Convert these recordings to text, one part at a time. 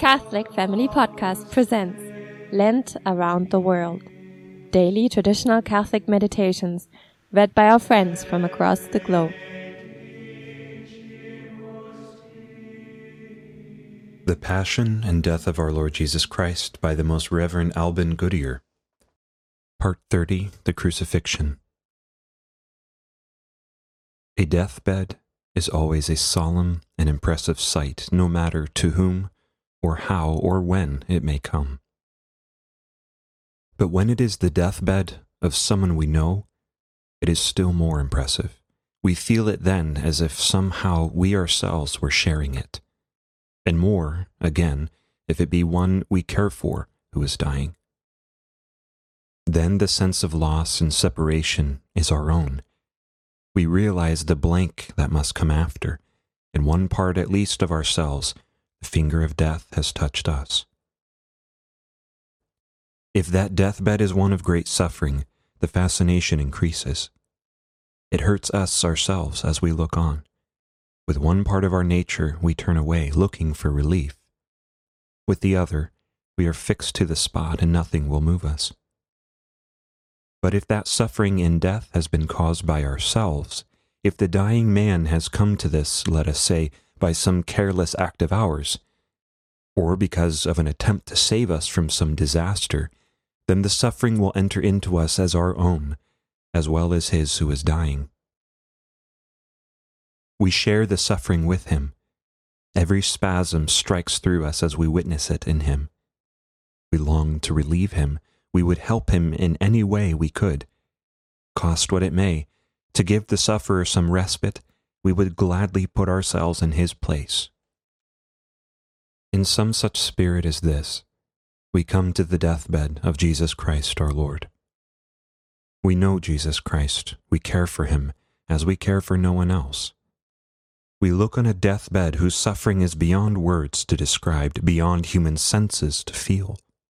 Catholic Family Podcast presents Lent Around the World, daily traditional Catholic meditations read by our friends from across the globe. The Passion and Death of Our Lord Jesus Christ by the Most Reverend Alban Goodyear. Part 30, The Crucifixion. A deathbed is always a solemn and impressive sight, no matter to whom, or how, or when it may come. But when it is the deathbed of someone we know, it is still more impressive. We feel it then as if somehow we ourselves were sharing it. And more, again, if it be one we care for who is dying. Then the sense of loss and separation is our own. We realize the blank that must come after. In one part at least of ourselves, the finger of death has touched us. If that deathbed is one of great suffering, the fascination increases. It hurts us ourselves as we look on. With one part of our nature, we turn away, looking for relief. With the other, we are fixed to the spot and nothing will move us. But if that suffering in death has been caused by ourselves, if the dying man has come to this, let us say, by some careless act of ours, or because of an attempt to save us from some disaster, then the suffering will enter into us as our own, as well as his who is dying. We share the suffering with him. Every spasm strikes through us as we witness it in him. We long to relieve him. We would help him in any way we could. Cost what it may, to give the sufferer some respite, we would gladly put ourselves in his place. In some such spirit as this, we come to the deathbed of Jesus Christ our Lord. We know Jesus Christ. We care for him as we care for no one else. We look on a deathbed whose suffering is beyond words to describe, beyond human senses to feel.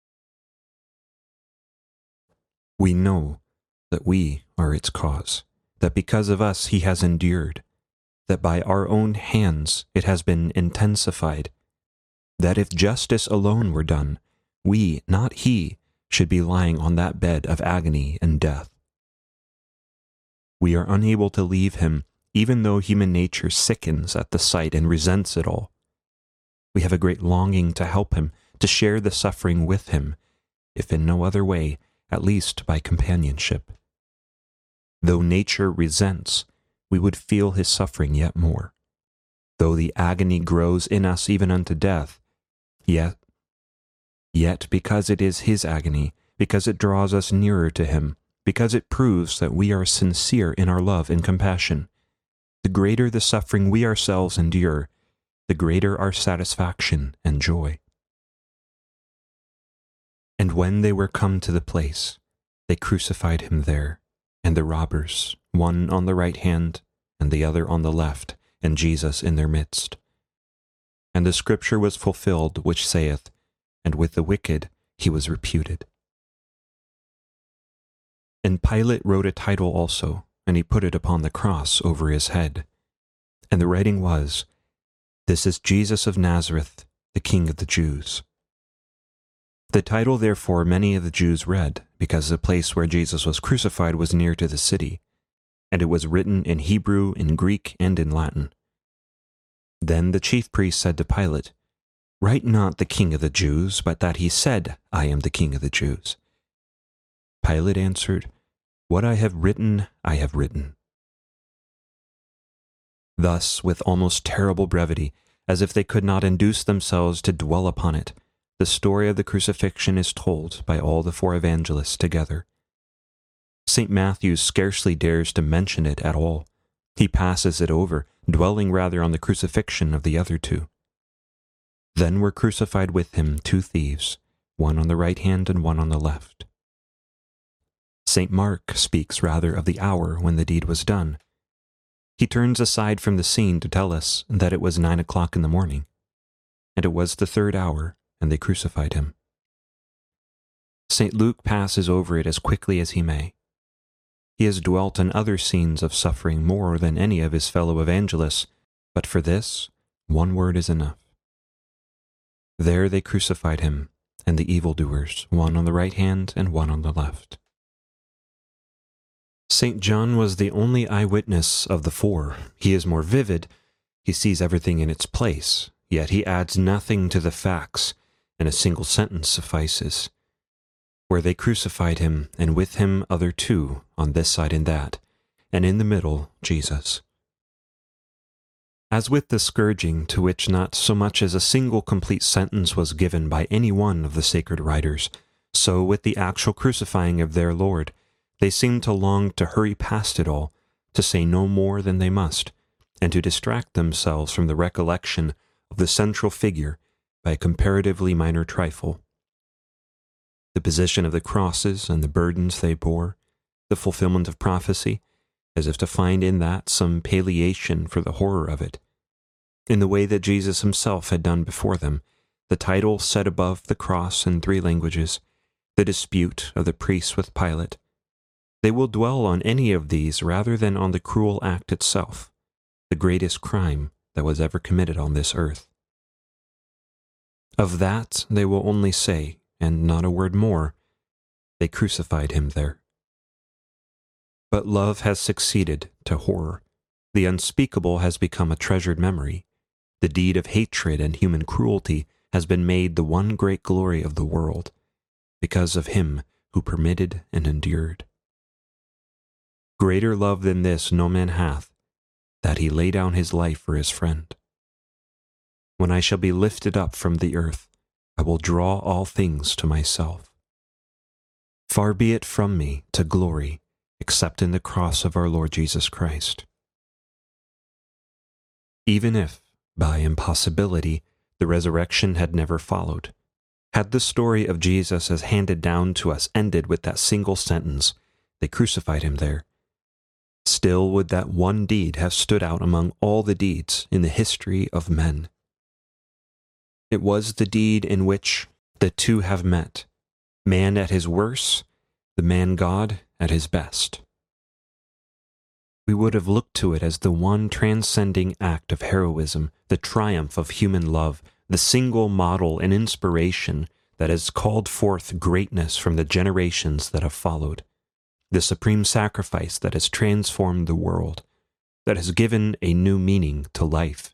We know that we are its cause, that because of us he has endured, that by our own hands it has been intensified, that if justice alone were done, we, not he, should be lying on that bed of agony and death. We are unable to leave him, even though human nature sickens at the sight and resents it all. We have a great longing to help him, to share the suffering with him, if in no other way, at least by companionship. Though nature resents, we would feel his suffering yet more. Though the agony grows in us even unto death, yet because it is his agony, because it draws us nearer to him, because it proves that we are sincere in our love and compassion, the greater the suffering we ourselves endure, the greater our satisfaction and joy. And when they were come to the place, they crucified him there, and the robbers, one on the right hand, and the other on the left, and Jesus in their midst. And the scripture was fulfilled, which saith, And with the wicked he was reputed. And Pilate wrote a title also, and he put it upon the cross over his head. And the writing was, This is Jesus of Nazareth, the King of the Jews. The title, therefore, many of the Jews read, because the place where Jesus was crucified was near to the city, and it was written in Hebrew, in Greek, and in Latin. Then the chief priest said to Pilate, Write not the King of the Jews, but that he said, I am the King of the Jews. Pilate answered, What I have written, I have written. Thus, with almost terrible brevity, as if they could not induce themselves to dwell upon it, the story of the crucifixion is told by all the four evangelists together. St. Matthew scarcely dares to mention it at all. He passes it over, dwelling rather on the crucifixion of the other two. Then were crucified with him two thieves, one on the right hand and one on the left. St. Mark speaks rather of the hour when the deed was done. He turns aside from the scene to tell us that it was 9 o'clock in the morning, and it was the third hour, and they crucified him. St. Luke passes over it as quickly as he may. He has dwelt on other scenes of suffering more than any of his fellow evangelists, but for this, one word is enough. There they crucified him, and the evildoers, one on the right hand and one on the left. St. John was the only eyewitness of the four. He is more vivid. He sees everything in its place, yet he adds nothing to the facts, and a single sentence suffices. Where they crucified him, and with him other two, on this side and that, and in the middle Jesus. As with the scourging, to which not so much as a single complete sentence was given by any one of the sacred writers, so with the actual crucifying of their Lord, they seemed to long to hurry past it all, to say no more than they must, and to distract themselves from the recollection of the central figure by a comparatively minor trifle. The position of the crosses and the burdens they bore, the fulfillment of prophecy, as if to find in that some palliation for the horror of it. In the way that Jesus himself had done before them, the title set above the cross in 3 languages, the dispute of the priests with Pilate. They will dwell on any of these rather than on the cruel act itself, the greatest crime that was ever committed on this earth. Of that they will only say, and not a word more, they crucified him there. But love has succeeded to horror. The unspeakable has become a treasured memory. The deed of hatred and human cruelty has been made the one great glory of the world, because of him who permitted and endured. Greater love than this no man hath, that he lay down his life for his friend. When I shall be lifted up from the earth, I will draw all things to myself. Far be it from me to glory, except in the cross of our Lord Jesus Christ. Even if, by impossibility, the resurrection had never followed, had the story of Jesus as handed down to us ended with that single sentence, they crucified him there, still would that one deed have stood out among all the deeds in the history of men. It was the deed in which the two have met, man at his worst, the man-God at his best. We would have looked to it as the one transcending act of heroism, the triumph of human love, the single model and inspiration that has called forth greatness from the generations that have followed, the supreme sacrifice that has transformed the world, that has given a new meaning to life.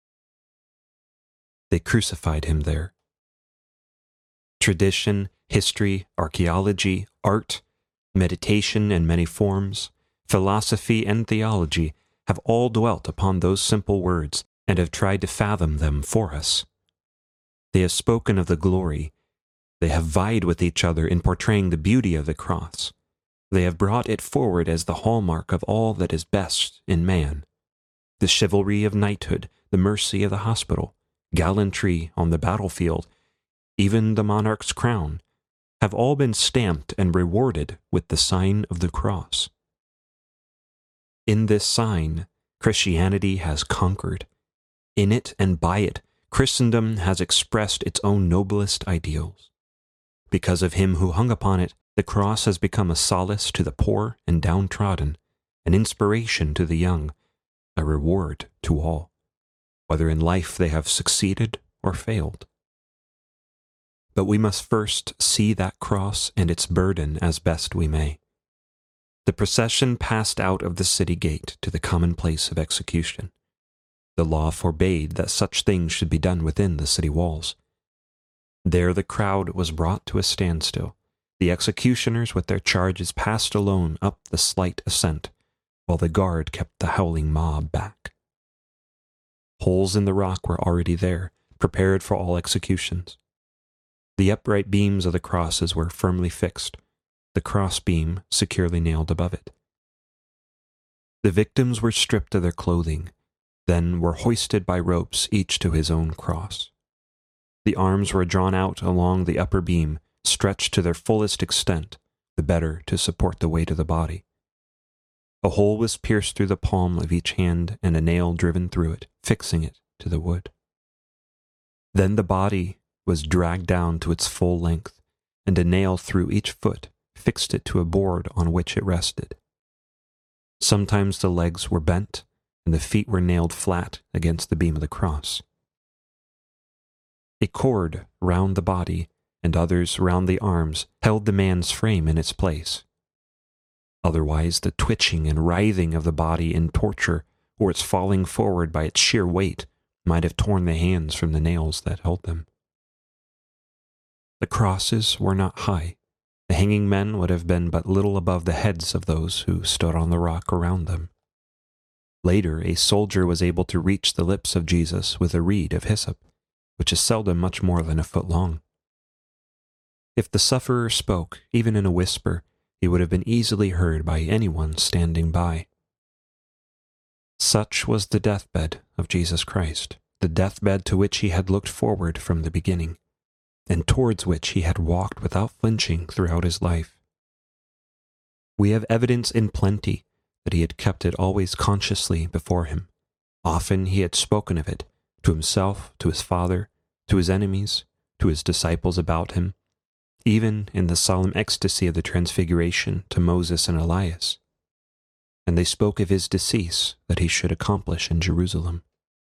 They crucified him there. Tradition, history, archaeology, art, meditation in many forms, philosophy and theology have all dwelt upon those simple words and have tried to fathom them for us. They have spoken of the glory. They have vied with each other in portraying the beauty of the cross. They have brought it forward as the hallmark of all that is best in man. The chivalry of knighthood, the mercy of the hospital, gallantry on the battlefield, even the monarch's crown, have all been stamped and rewarded with the sign of the cross. In this sign, Christianity has conquered. In it and by it, Christendom has expressed its own noblest ideals. Because of him who hung upon it, the cross has become a solace to the poor and downtrodden, an inspiration to the young, a reward to all, whether in life they have succeeded or failed. But we must first see that cross and its burden as best we may. The procession passed out of the city gate to the common place of execution. The law forbade that such things should be done within the city walls. There the crowd was brought to a standstill. The executioners with their charges passed alone up the slight ascent, while the guard kept the howling mob back. Holes in the rock were already there, prepared for all executions. The upright beams of the crosses were firmly fixed, the cross beam securely nailed above it. The victims were stripped of their clothing, then were hoisted by ropes each to his own cross. The arms were drawn out along the upper beam, stretched to their fullest extent, the better to support the weight of the body. A hole was pierced through the palm of each hand and a nail driven through it, fixing it to the wood. Then the body was dragged down to its full length, and a nail through each foot fixed it to a board on which it rested. Sometimes the legs were bent, and the feet were nailed flat against the beam of the cross. A cord round the body and others round the arms held the man's frame in its place. Otherwise, the twitching and writhing of the body in torture, or its falling forward by its sheer weight, might have torn the hands from the nails that held them. The crosses were not high. The hanging men would have been but little above the heads of those who stood on the rock around them. Later, a soldier was able to reach the lips of Jesus with a reed of hyssop, which is seldom much more than a foot long. If the sufferer spoke, even in a whisper, he would have been easily heard by anyone standing by. Such was the deathbed of Jesus Christ, the deathbed to which he had looked forward from the beginning, and towards which he had walked without flinching throughout his life. We have evidence in plenty that he had kept it always consciously before him. Often he had spoken of it, to himself, to his Father, to his enemies, to his disciples about him, even in the solemn ecstasy of the Transfiguration to Moses and Elias. And they spoke of his decease that he should accomplish in Jerusalem.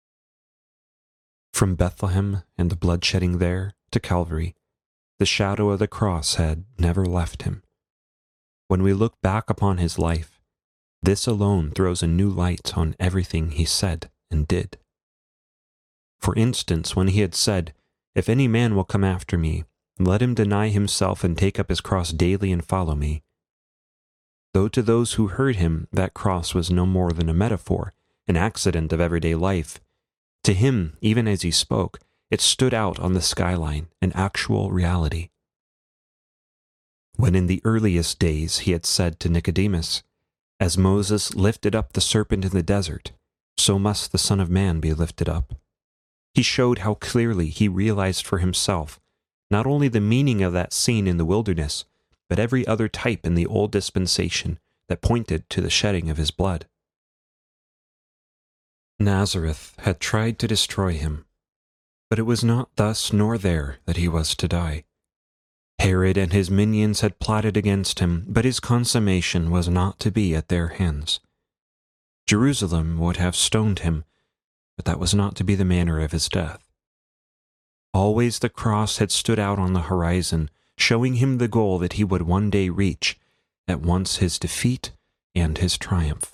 From Bethlehem and the bloodshedding there to Calvary, the shadow of the cross had never left him. When we look back upon his life, this alone throws a new light on everything he said and did. For instance, when he had said, "If any man will come after me, let him deny himself and take up his cross daily and follow me." Though to those who heard him that cross was no more than a metaphor, an accident of everyday life, to him, even as he spoke, it stood out on the skyline, an actual reality. When in the earliest days he had said to Nicodemus, "As Moses lifted up the serpent in the desert, so must the Son of Man be lifted up," he showed how clearly he realized for himself not only the meaning of that scene in the wilderness, but every other type in the old dispensation that pointed to the shedding of his blood. Nazareth had tried to destroy him, but it was not thus nor there that he was to die. Herod and his minions had plotted against him, but his consummation was not to be at their hands. Jerusalem would have stoned him, but that was not to be the manner of his death. Always the cross had stood out on the horizon, showing him the goal that he would one day reach, at once his defeat and his triumph.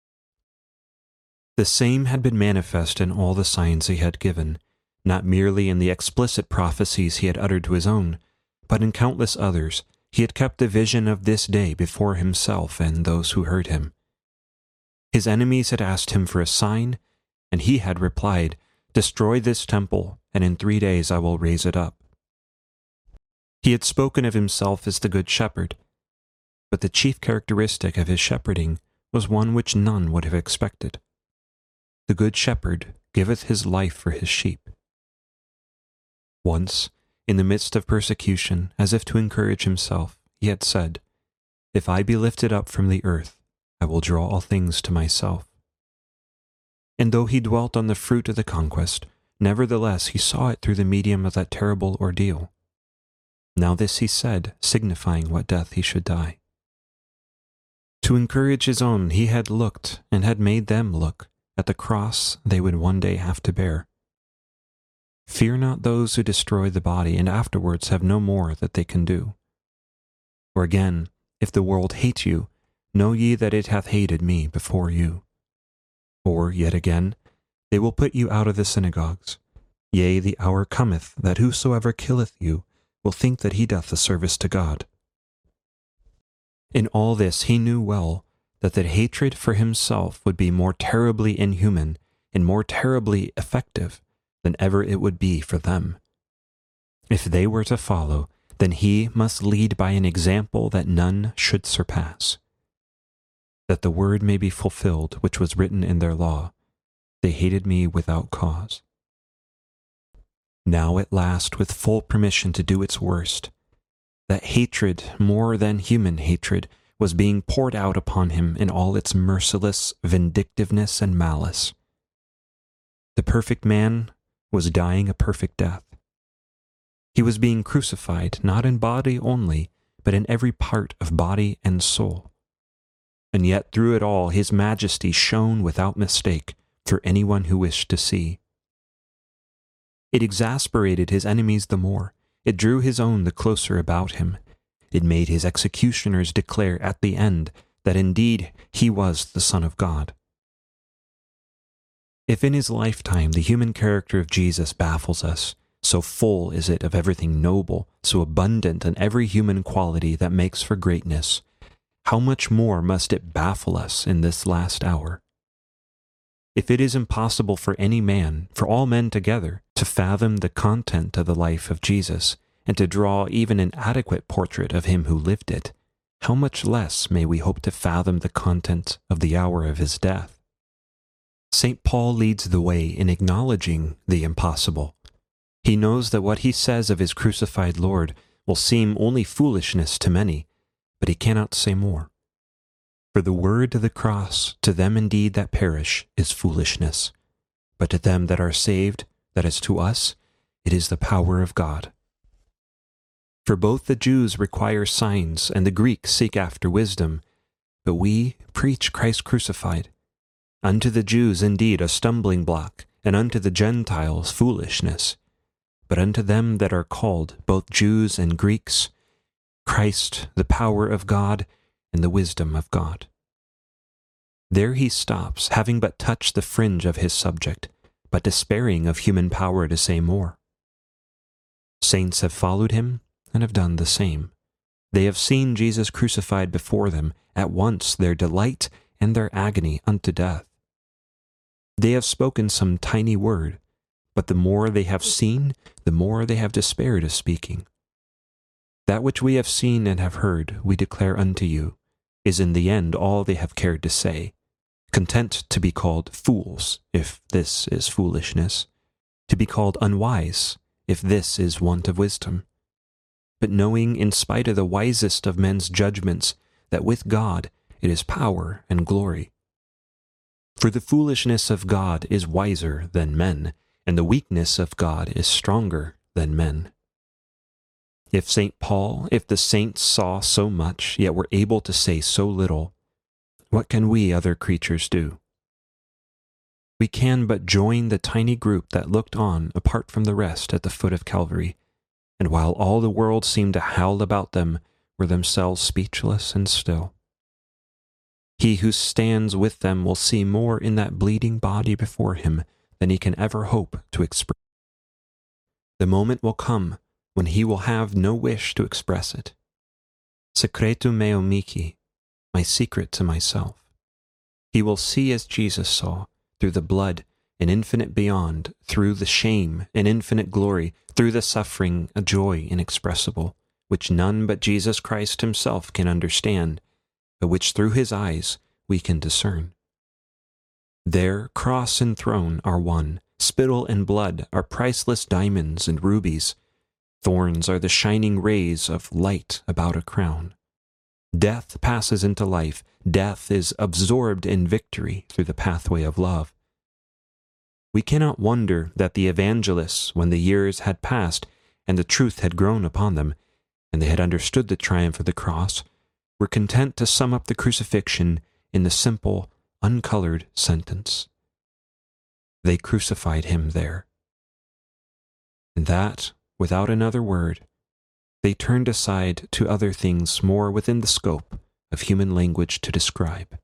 The same had been manifest in all the signs he had given, not merely in the explicit prophecies he had uttered to his own, but in countless others. He had kept the vision of this day before himself and those who heard him. His enemies had asked him for a sign, and he had replied, "Destroy this temple, and in 3 days I will raise it up." He had spoken of himself as the Good Shepherd, but the chief characteristic of his shepherding was one which none would have expected. The Good Shepherd giveth his life for his sheep. Once, in the midst of persecution, as if to encourage himself, he had said, "If I be lifted up from the earth, I will draw all things to myself." And though he dwelt on the fruit of the conquest, nevertheless he saw it through the medium of that terrible ordeal. Now this he said, signifying what death he should die. To encourage his own, he had looked, and had made them look, at the cross they would one day have to bear. Fear not those who destroy the body, and afterwards have no more that they can do. Or again, if the world hate you, know ye that it hath hated me before you. Or yet again, they will put you out of the synagogues. Yea, the hour cometh, that whosoever killeth you will think that he doth a service to God. In all this he knew well that the hatred for himself would be more terribly inhuman and more terribly effective than ever it would be for them. If they were to follow, then he must lead by an example that none should surpass. That the word may be fulfilled which was written in their law, they hated me without cause. Now at last, with full permission to do its worst, that hatred more than human hatred was being poured out upon him in all its merciless vindictiveness and malice. The perfect man was dying a perfect death. He was being crucified not in body only, but in every part of body and soul. And yet through it all his majesty shone without mistake for anyone who wished to see. It exasperated his enemies the more. It drew his own the closer about him. It made his executioners declare at the end that indeed he was the Son of God. If in his lifetime the human character of Jesus baffles us, so full is it of everything noble, so abundant in every human quality that makes for greatness, how much more must it baffle us in this last hour? If it is impossible for any man, for all men together, to fathom the content of the life of Jesus, and to draw even an adequate portrait of him who lived it, how much less may we hope to fathom the content of the hour of his death? St. Paul leads the way in acknowledging the impossible. He knows that what he says of his crucified Lord will seem only foolishness to many, but he cannot say more. For the word of the cross, to them indeed that perish, is foolishness, but to them that are saved, that is to us, it is the power of God. For both the Jews require signs, and the Greeks seek after wisdom, but we preach Christ crucified. Unto the Jews indeed a stumbling block, and unto the Gentiles foolishness, but unto them that are called, both Jews and Greeks, Christ the power of God and the wisdom of God. There he stops, having but touched the fringe of his subject, but despairing of human power to say more. Saints have followed him and have done the same. They have seen Jesus crucified before them, at once their delight and their agony unto death. They have spoken some tiny word, but the more they have seen, the more they have despaired of speaking. That which we have seen and have heard, we declare unto you, is in the end all they have cared to say, content to be called fools, if this is foolishness, to be called unwise, if this is want of wisdom, but knowing in spite of the wisest of men's judgments that with God it is power and glory. For the foolishness of God is wiser than men, and the weakness of God is stronger than men. If St. Paul, if the saints saw so much, yet were able to say so little, what can we other creatures do? We can but join the tiny group that looked on apart from the rest at the foot of Calvary, and while all the world seemed to howl about them, were themselves speechless and still. He who stands with them will see more in that bleeding body before him than he can ever hope to express. The moment will come when he will have no wish to express it. Secretum meo mihi, my secret to myself. He will see as Jesus saw, through the blood, an infinite beyond, through the shame, an infinite glory, through the suffering, a joy inexpressible, which none but Jesus Christ himself can understand, but which through his eyes we can discern. There cross and throne are one, spittle and blood are priceless diamonds and rubies, thorns are the shining rays of light about a crown. Death passes into life, death is absorbed in victory through the pathway of love. We cannot wonder that the evangelists, when the years had passed and the truth had grown upon them, and they had understood the triumph of the cross, were content to sum up the crucifixion in the simple, uncolored sentence. They crucified him there. And that, without another word, they turned aside to other things more within the scope of human language to describe.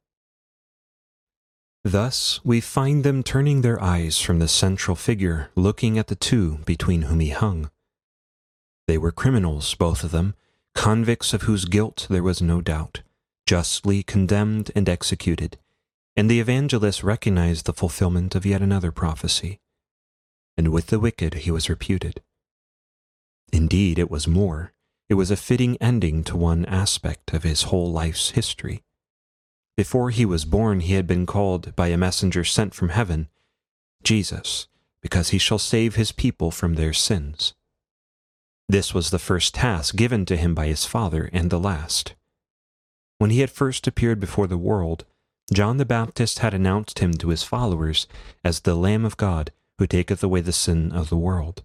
Thus, we find them turning their eyes from the central figure, looking at the two between whom he hung. They were criminals, both of them, convicts of whose guilt there was no doubt, justly condemned and executed, and the evangelist recognized the fulfillment of yet another prophecy. And with the wicked he was reputed. Indeed, it was more. It was a fitting ending to one aspect of his whole life's history. Before he was born, he had been called by a messenger sent from heaven, Jesus, because he shall save his people from their sins. This was the first task given to him by his Father, and the last. When he had first appeared before the world, John the Baptist had announced him to his followers as the Lamb of God who taketh away the sin of the world.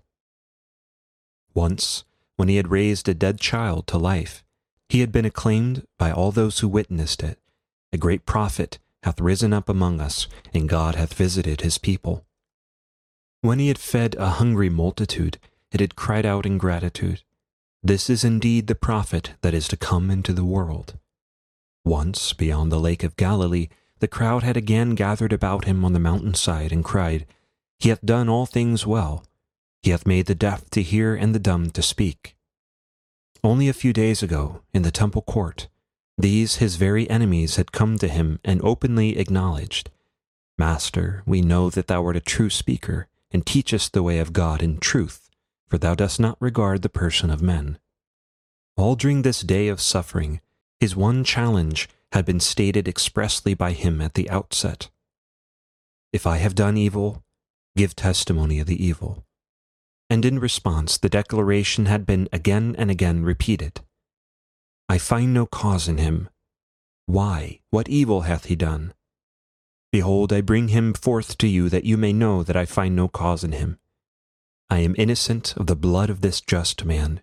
Once, when he had raised a dead child to life, he had been acclaimed by all those who witnessed it. A great prophet hath risen up among us, and God hath visited his people. When he had fed a hungry multitude, it had cried out in gratitude, "This is indeed the prophet that is to come into the world." Once, beyond the lake of Galilee, the crowd had again gathered about him on the mountainside and cried, "He hath done all things well. He hath made the deaf to hear and the dumb to speak." Only a few days ago, in the temple court, these his very enemies had come to him and openly acknowledged, "Master, we know that thou art a true speaker, and teachest the way of God in truth, for thou dost not regard the person of men." All during this day of suffering, his one challenge had been stated expressly by him at the outset. "If I have done evil, give testimony of the evil." And in response, the declaration had been again and again repeated. "I find no cause in him. Why? What evil hath he done? Behold, I bring him forth to you that you may know that I find no cause in him. I am innocent of the blood of this just man."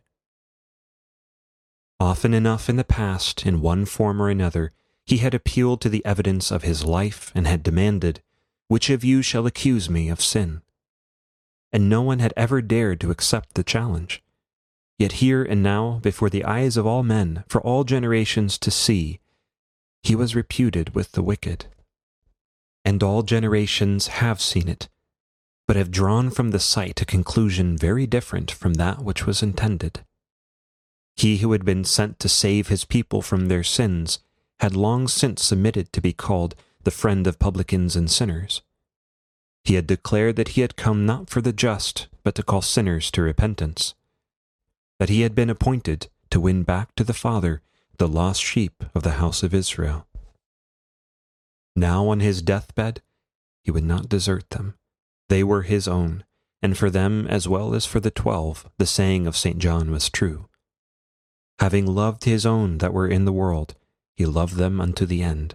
Often enough in the past, in one form or another, he had appealed to the evidence of his life and had demanded, "Which of you shall accuse me of sin?" And no one had ever dared to accept the challenge. Yet here and now, before the eyes of all men, for all generations to see, he was reputed with the wicked. And all generations have seen it, but have drawn from the sight a conclusion very different from that which was intended. He who had been sent to save his people from their sins had long since submitted to be called the friend of publicans and sinners. He had declared that he had come not for the just, but to call sinners to repentance, that he had been appointed to win back to the Father the lost sheep of the house of Israel. Now on his deathbed, he would not desert them. They were his own, and for them as well as for the 12, the saying of St. John was true. Having loved his own that were in the world, he loved them unto the end.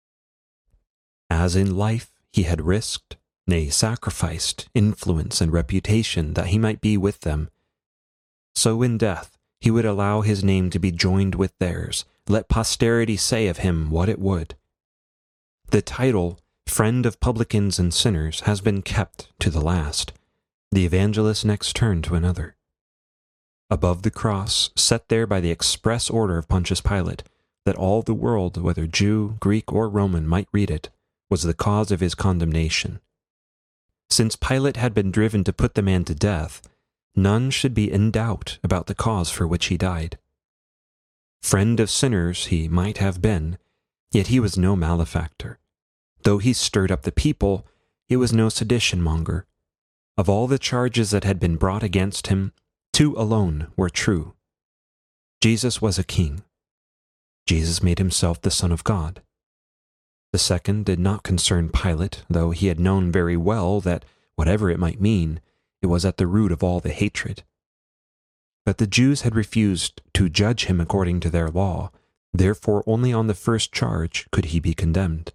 As in life he had risked, nay, sacrificed, influence and reputation that he might be with them, so in death he would allow his name to be joined with theirs, let posterity say of him what it would. The title, Friend of Publicans and Sinners, has been kept to the last. The evangelist next turned to another. Above the cross, set there by the express order of Pontius Pilate, that all the world, whether Jew, Greek, or Roman, might read it, was the cause of his condemnation. Since Pilate had been driven to put the man to death, none should be in doubt about the cause for which he died. Friend of sinners he might have been, yet he was no malefactor. Though he stirred up the people, he was no sedition-monger. Of all the charges that had been brought against him, 2 alone were true. Jesus was a king. Jesus made himself the Son of God. The second did not concern Pilate, though he had known very well that, whatever it might mean, it was at the root of all the hatred. But the Jews had refused to judge him according to their law, therefore only on the first charge could he be condemned.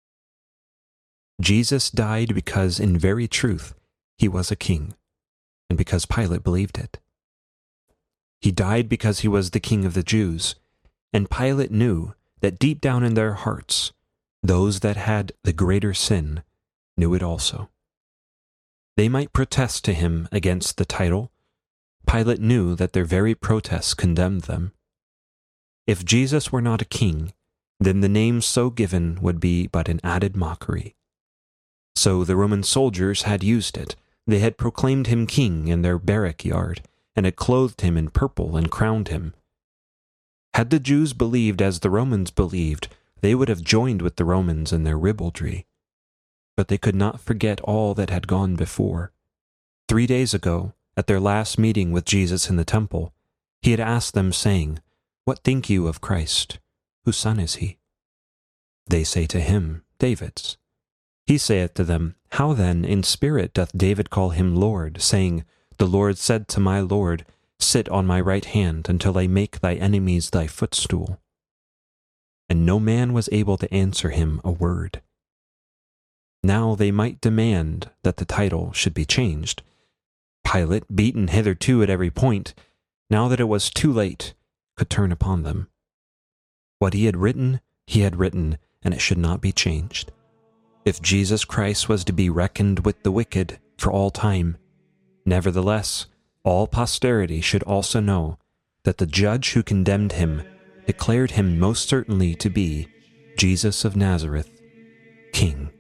Jesus died because, in very truth, he was a king, and because Pilate believed it. He died because he was the king of the Jews, and Pilate knew that deep down in their hearts, those that had the greater sin knew it also. They might protest to him against the title. Pilate knew that their very protests condemned them. If Jesus were not a king, then the name so given would be but an added mockery. So the Roman soldiers had used it. They had proclaimed him king in their barrack yard, and had clothed him in purple and crowned him. Had the Jews believed as the Romans believed, they would have joined with the Romans in their ribaldry. But they could not forget all that had gone before. 3 days ago, at their last meeting with Jesus in the temple, he had asked them, saying, "What think you of Christ? Whose son is he?" They say to him, "David's." He saith to them, "How then in spirit doth David call him Lord, saying, The Lord said to my Lord, Sit on my right hand until I make thy enemies thy footstool." And no man was able to answer him a word. Now they might demand that the title should be changed. Pilate, beaten hitherto at every point, now that it was too late, could turn upon them. What he had written, and it should not be changed. If Jesus Christ was to be reckoned with the wicked, for all time. Nevertheless, all posterity should also know that the judge who condemned him declared him most certainly to be Jesus of Nazareth, King.